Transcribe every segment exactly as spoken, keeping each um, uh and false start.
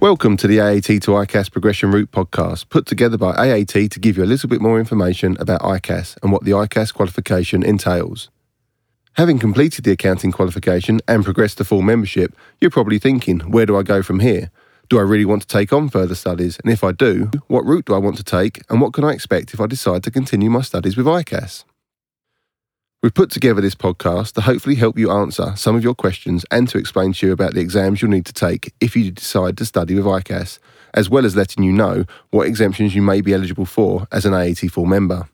Welcome to the A A T to I C A S Progression Route podcast, put together by A A T to give you a little bit more information about I C A S and what the I C A S qualification entails. Having completed the accounting qualification and progressed to full membership, you're probably thinking, where do I go from here? Do I really want to take on further studies? And if I do, what route do I want to take? And what can I expect if I decide to continue my studies with I C A S? We've put together this podcast to hopefully help you answer some of your questions and to explain to you about the exams you'll need to take if you decide to study with I C A S, as well as letting you know what exemptions you may be eligible for as an A A T full member.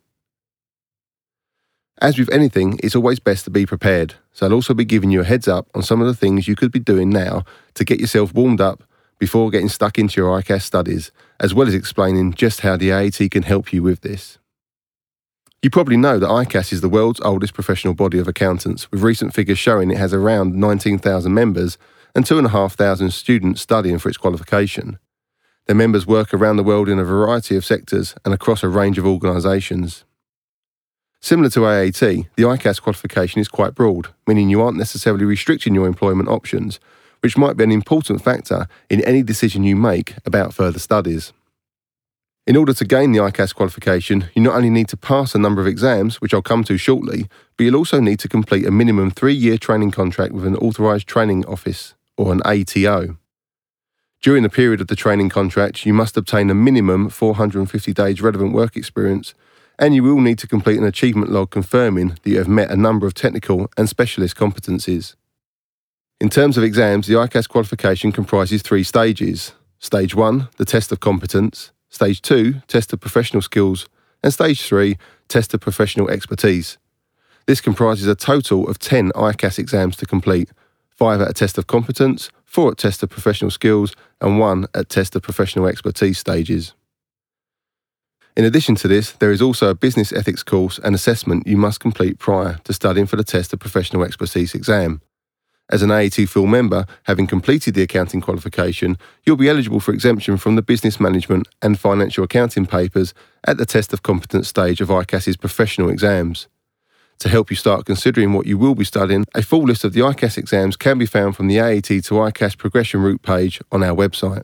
As with anything, it's always best to be prepared, so I'll also be giving you a heads up on some of the things you could be doing now to get yourself warmed up before getting stuck into your I C A S studies, as well as explaining just how the A A T can help you with this. You probably know that I C A S is the world's oldest professional body of accountants, with recent figures showing it has around nineteen thousand members and two thousand five hundred students studying for its qualification. Their members work around the world in a variety of sectors and across a range of organisations. Similar to A A T, the I C A S qualification is quite broad, meaning you aren't necessarily restricting your employment options, which might be an important factor in any decision you make about further studies. In order to gain the I C A S qualification, you not only need to pass a number of exams, which I'll come to shortly, but you'll also need to complete a minimum three-year training contract with an authorised training office, or an A T O. During the period of the training contract, you must obtain a minimum four hundred fifty days relevant work experience, and you will need to complete an achievement log confirming that you have met a number of technical and specialist competencies. In terms of exams, the I C A S qualification comprises three stages. Stage one, the test of competence. Stage two, test of professional skills, and Stage three, test of professional expertise. This comprises a total of ten I C A S exams to complete, five at a test of competence, four at test of professional skills, and one at test of professional expertise stages. In addition to this, there is also a business ethics course and assessment you must complete prior to studying for the test of professional expertise exam. As an A A T full member, having completed the accounting qualification, you'll be eligible for exemption from the business management and financial accounting papers at the test of competence stage of I C A S's professional exams. To help you start considering what you will be studying, a full list of the I C A S exams can be found from the A A T to I C A S Progression Route page on our website.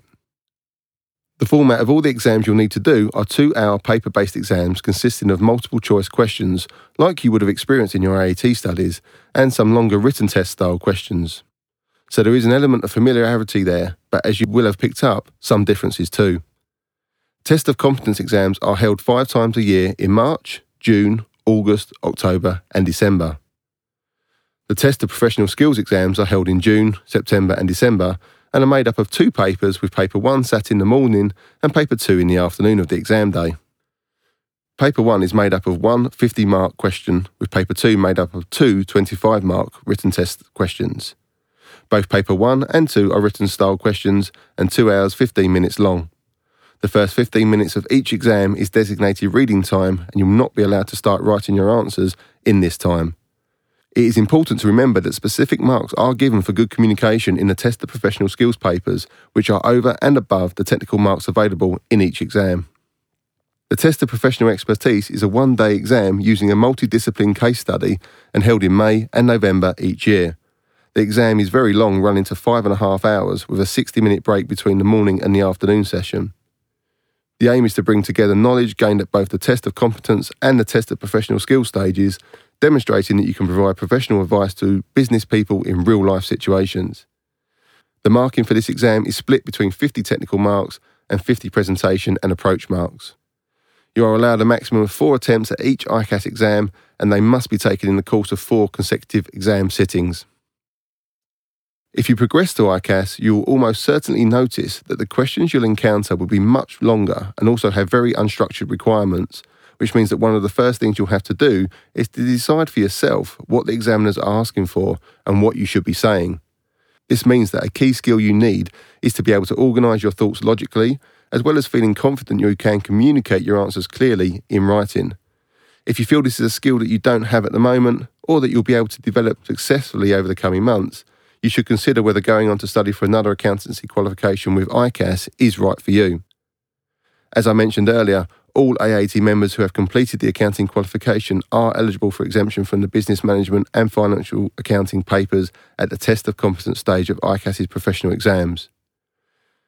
The format of all the exams you'll need to do are two-hour paper-based exams consisting of multiple-choice questions, like you would have experienced in your A A T studies, and some longer written test-style questions. So there is an element of familiarity there, but as you will have picked up, some differences too. Test of competence exams are held five times a year in March, June, August, October, and December. The test of professional skills exams are held in June, September, and December, and are made up of two papers, with paper one sat in the morning and paper two in the afternoon of the exam day. Paper one is made up of one fifty-mark question, with paper two made up of two twenty-five-mark written test questions. Both paper one and two are written style questions and two hours fifteen minutes long. The first fifteen minutes of each exam is designated reading time, and you'll not be allowed to start writing your answers in this time. It is important to remember that specific marks are given for good communication in the test of professional skills papers, which are over and above the technical marks available in each exam. The test of professional expertise is a one-day exam using a multidiscipline case study and held in May and November each year. The exam is very long, running to five and a half hours with a sixty-minute break between the morning and the afternoon session. The aim is to bring together knowledge gained at both the test of competence and the test of professional skills stages, demonstrating that you can provide professional advice to business people in real-life situations. The marking for this exam is split between fifty technical marks and fifty presentation and approach marks. You are allowed a maximum of four attempts at each I C A S exam, and they must be taken in the course of four consecutive exam sittings. If you progress to I C A S, you will almost certainly notice that the questions you'll encounter will be much longer and also have very unstructured requirements, which means that one of the first things you'll have to do is to decide for yourself what the examiners are asking for and what you should be saying. This means that a key skill you need is to be able to organise your thoughts logically, as well as feeling confident you can communicate your answers clearly in writing. If you feel this is a skill that you don't have at the moment, or that you'll be able to develop successfully over the coming months, you should consider whether going on to study for another accountancy qualification with I C A S is right for you. As I mentioned earlier, all A A T members who have completed the accounting qualification are eligible for exemption from the business management and financial accounting papers at the test of competence stage of I C A S's professional exams.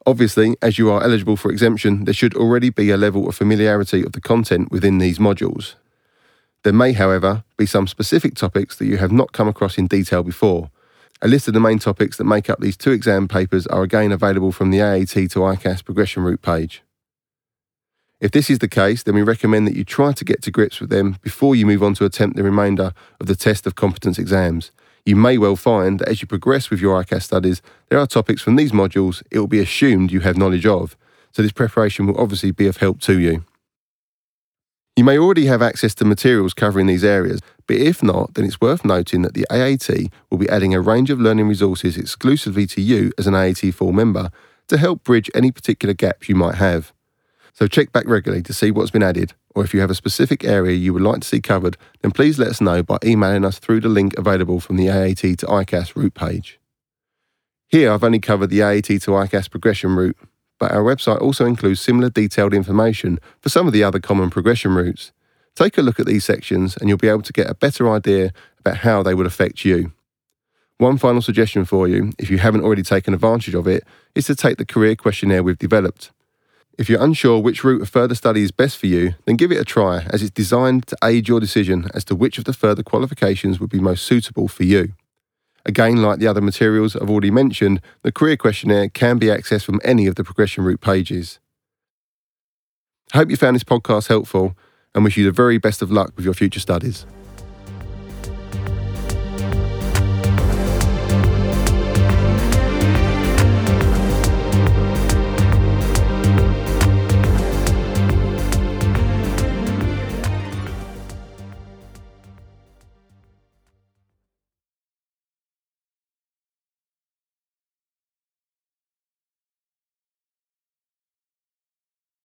Obviously, as you are eligible for exemption, there should already be a level of familiarity of the content within these modules. There may, however, be some specific topics that you have not come across in detail before. A list of the main topics that make up these two exam papers are again available from the A A T to I C A S progression route page. If this is the case, then we recommend that you try to get to grips with them before you move on to attempt the remainder of the test of competence exams. You may well find that as you progress with your I C A S studies, there are topics from these modules it will be assumed you have knowledge of, so this preparation will obviously be of help to you. You may already have access to materials covering these areas, but if not, then it's worth noting that the A A T will be adding a range of learning resources exclusively to you as an A A T full member to help bridge any particular gaps you might have. So check back regularly to see what's been added, or if you have a specific area you would like to see covered, then please let us know by emailing us through the link available from the A A T to I C A S route page. Here I've only covered the A A T to I C A S progression route, but our website also includes similar detailed information for some of the other common progression routes. Take a look at these sections and you'll be able to get a better idea about how they would affect you. One final suggestion for you, if you haven't already taken advantage of it, is to take the career questionnaire we've developed. If you're unsure which route of further study is best for you, then give it a try, as it's designed to aid your decision as to which of the further qualifications would be most suitable for you. Again, like the other materials I've already mentioned, the career questionnaire can be accessed from any of the progression route pages. I hope you found this podcast helpful and wish you the very best of luck with your future studies.